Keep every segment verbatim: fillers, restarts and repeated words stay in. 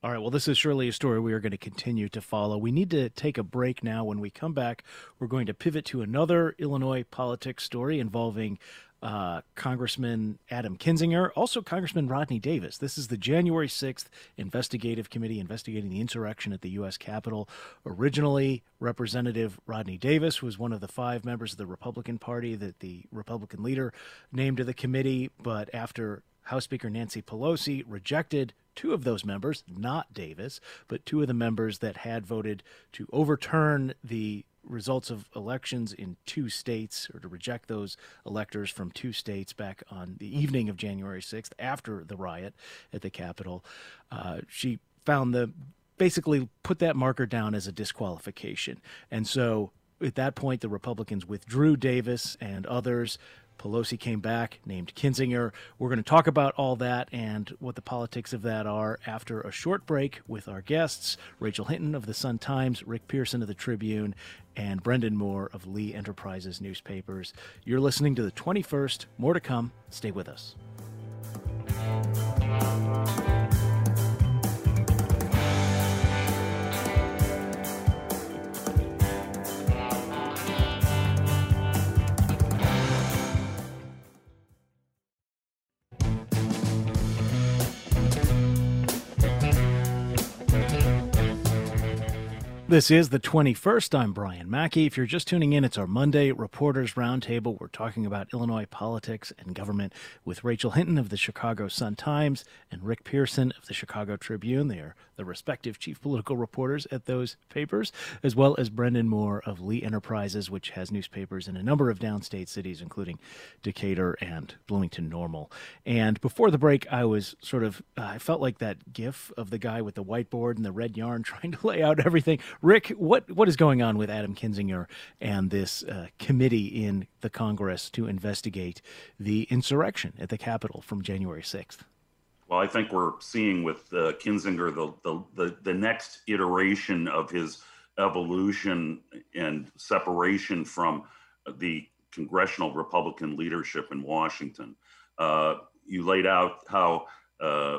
All right, well, this is surely a story we are going to continue to follow. We need to take a break now. When we come back, we're going to pivot to another Illinois politics story involving uh, Congressman Adam Kinzinger, also Congressman Rodney Davis. This is the January sixth Investigative Committee investigating the insurrection at the U S Capitol. Originally, Representative Rodney Davis was one of the five members of the Republican Party that the Republican leader named to the committee, but after House Speaker Nancy Pelosi rejected two of those members, not Davis, but two of the members that had voted to overturn the results of elections in two states, or to reject those electors from two states back on the evening of January sixth after the riot at the Capitol. Uh, she found the basically put that marker down as a disqualification. And so at that point, the Republicans withdrew Davis and others. Pelosi came back, named Kinzinger. We're going to talk about all that and what the politics of that are after a short break with our guests, Rachel Hinton of the Sun-Times, Rick Pearson of the Tribune, and Brendan Moore of Lee Enterprises Newspapers. You're listening to the twenty-first. More to come. Stay with us. This is the twenty-first. I'm Brian Mackey. If you're just tuning in, it's our Monday Reporters Roundtable. We're talking about Illinois politics and government with Rachel Hinton of the Chicago Sun-Times and Rick Pearson of the Chicago Tribune. They are the respective chief political reporters at those papers, as well as Brendan Moore of Lee Enterprises, which has newspapers in a number of downstate cities, including Decatur and Bloomington Normal. And before the break, I was sort of, uh, I felt like that gif of the guy with the whiteboard and the red yarn trying to lay out everything. Rick, what what is going on with Adam Kinzinger and this uh, committee in the Congress to investigate the insurrection at the Capitol from January sixth? Well, I think we're seeing with uh, Kinzinger the, the the the next iteration of his evolution and separation from the congressional Republican leadership in Washington. Uh, you laid out how uh,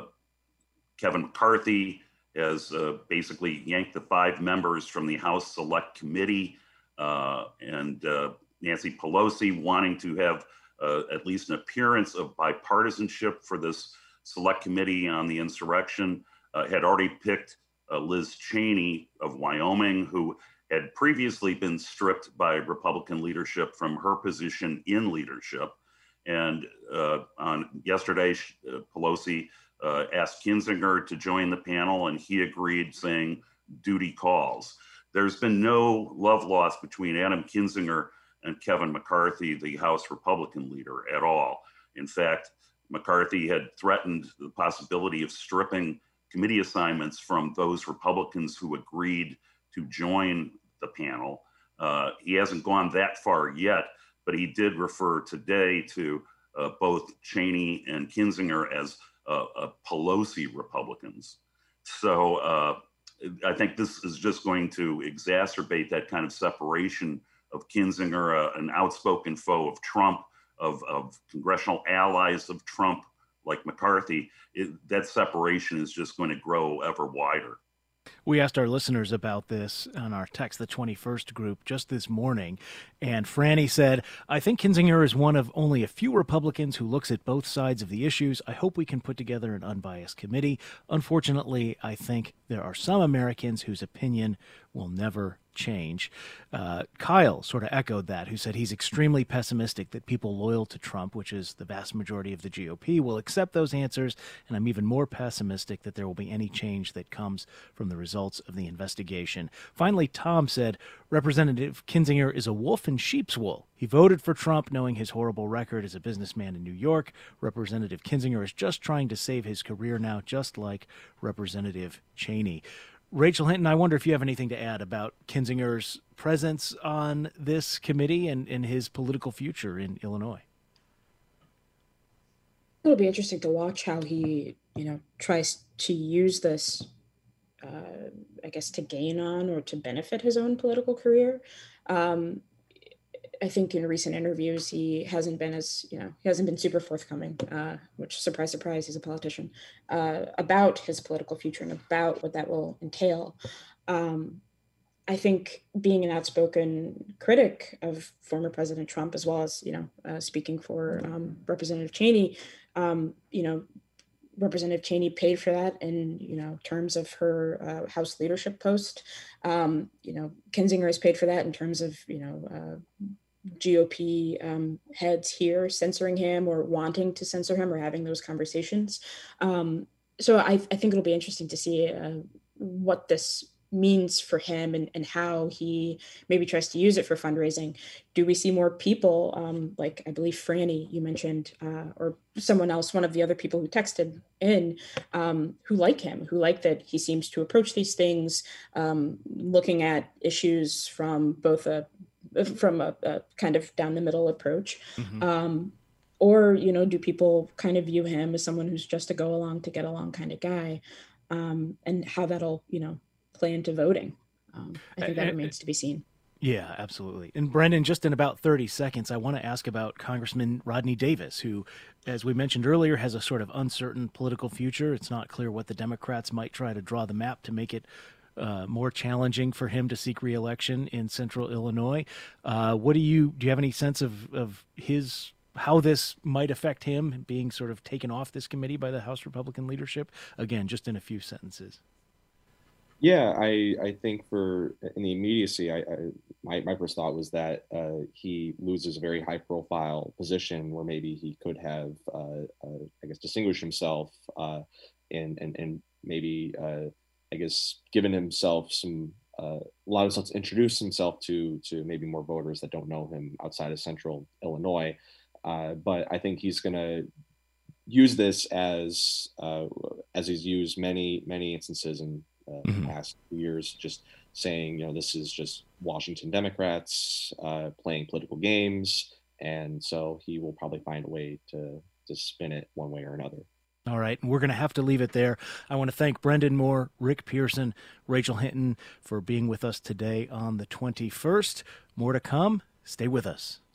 Kevin McCarthy has uh, basically yanked the five members from the House Select Committee, uh, and uh, Nancy Pelosi wanting to have uh, at least an appearance of bipartisanship for this Select Committee on the insurrection, uh, had already picked uh, Liz Cheney of Wyoming, who had previously been stripped by Republican leadership from her position in leadership. And uh, on yesterday, uh, Pelosi Uh, asked Kinzinger to join the panel, and he agreed, saying, duty calls. There's been no love lost between Adam Kinzinger and Kevin McCarthy, the House Republican leader, at all. In fact, McCarthy had threatened the possibility of stripping committee assignments from those Republicans who agreed to join the panel. Uh, he hasn't gone that far yet, but he did refer today to uh, both Cheney and Kinzinger as Uh, uh, Pelosi Republicans. So uh, I think this is just going to exacerbate that kind of separation of Kinzinger, uh, an outspoken foe of Trump, of, of congressional allies of Trump like McCarthy. It, that separation is just going to grow ever wider. We asked our listeners about this on our Text the twenty-first group just this morning, and Franny said, I think Kinzinger is one of only a few Republicans who looks at both sides of the issues. I hope we can put together an unbiased committee. Unfortunately, I think there are some Americans whose opinion will never change. Uh, Kyle sort of echoed that, who said he's extremely pessimistic that people loyal to Trump, which is the vast majority of the G O P, will accept those answers, and I'm even more pessimistic that there will be any change that comes from the results of the investigation. Finally, Tom said, Representative Kinzinger is a wolf in sheep's wool. He voted for Trump knowing his horrible record as a businessman in New York. Representative Kinzinger is just trying to save his career now, just like Representative Cheney. Rachel Hinton, I wonder if you have anything to add about Kinzinger's presence on this committee and, and his political future in Illinois. It'll be interesting to watch how he, you know, tries to use this, uh, I guess, to gain on or to benefit his own political career. Um, I think in recent interviews, he hasn't been as, you know, he hasn't been super forthcoming, uh, which, surprise, surprise, he's a politician, uh, about his political future and about what that will entail. Um, I think being an outspoken critic of former President Trump, as well as, you know, uh, speaking for um, Representative Cheney, um, you know, Representative Cheney paid for that in, you know, terms of her uh, House leadership post. Um, you know, Kinzinger has paid for that in terms of, you know, uh, G O P um, heads here censoring him or wanting to censor him or having those conversations. Um, so I, I think it'll be interesting to see uh, what this means for him and, and how he maybe tries to use it for fundraising. Do we see more people um, like I believe Franny, you mentioned, uh, or someone else, one of the other people who texted in, um, who like him, who like that he seems to approach these things, um, looking at issues from both a from a, a kind of down the middle approach. Mm-hmm. Um, or, you know, do people kind of view him as someone who's just a go along to get along kind of guy, um, and how that'll, you know, play into voting. Um, I think that remains to be seen. Yeah, absolutely. And Brendan, just in about thirty seconds, I want to ask about Congressman Rodney Davis, who, as we mentioned earlier, has a sort of uncertain political future. It's not clear what the Democrats might try to draw the map to make it uh, more challenging for him to seek re-election in central Illinois. Uh, what do you, do you have any sense of, of his, how this might affect him being sort of taken off this committee by the House Republican leadership? Again, just in a few sentences. Yeah, I, I think for in the immediacy, I, I my, my first thought was that uh, he loses a very high profile position where maybe he could have, uh, uh, I guess, distinguished himself uh, and, and, and maybe, uh, I guess, given himself some, uh, allowed himself to introduce himself to, to maybe more voters that don't know him outside of central Illinois. Uh, but I think he's going to use this as, uh, as he's used many, many instances in Uh, mm-hmm. past few years, just saying, you know, this is just Washington Democrats uh, playing political games, and so he will probably find a way to to spin it one way or another. All right, we're going to have to leave it there. I want to thank Brendan Moore, Rick Pearson, Rachel Hinton for being with us today on the twenty-first. More to come. Stay with us.